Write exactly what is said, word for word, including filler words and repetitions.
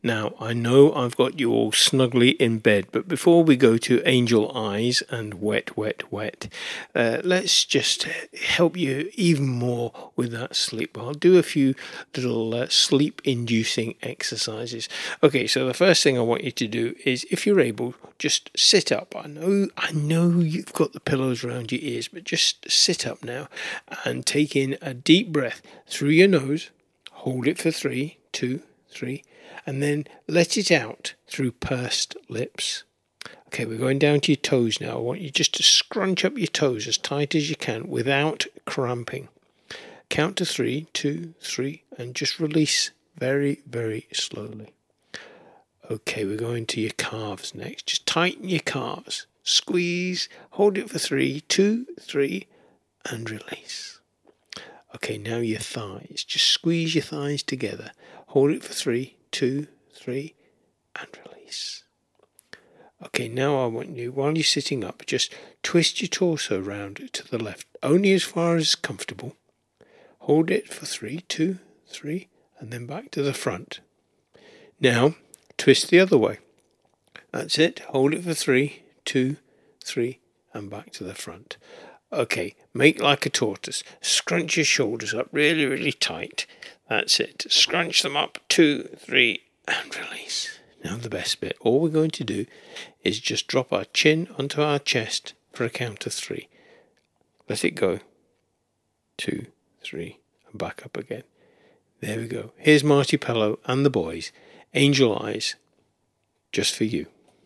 Now, I know I've got you all snugly in bed, but before we go to Angel Eyes and Wet, Wet, Wet, uh, let's just help you even more with that sleep. I'll do a few little uh, sleep-inducing exercises. Okay, so the first thing I want you to do is, if you're able, just sit up. I know, I know you've got the pillows around your ears, but just sit up now and take in a deep breath through your nose. Hold it for three, two, three, and then let it out through pursed lips. Okay, we're going down to your toes now. I want you just to scrunch up your toes as tight as you can without cramping. Count to three, two, three, and just release very, very slowly. Okay, we're going to your calves next. Just tighten your calves. Squeeze, hold it for three, two, three, and release. Okay, now your thighs. Just squeeze your thighs together. Hold it for three, two, three, and release. Okay, now I want you, while you're sitting up, just twist your torso round to the left, only as far as comfortable. Hold it for three, two, three, and then back to the front. Now, twist the other way. That's it. Hold it for three, two, three, and back to the front. Okay, make like a tortoise. Scrunch your shoulders up really, really tight. That's it. Scrunch them up, two, three, and release. Now the best bit. All we're going to do is just drop our chin onto our chest for a count of three. Let it go. Two, three, and back up again. There we go. Here's Marty Pellow and the boys. Angel Eyes, just for you.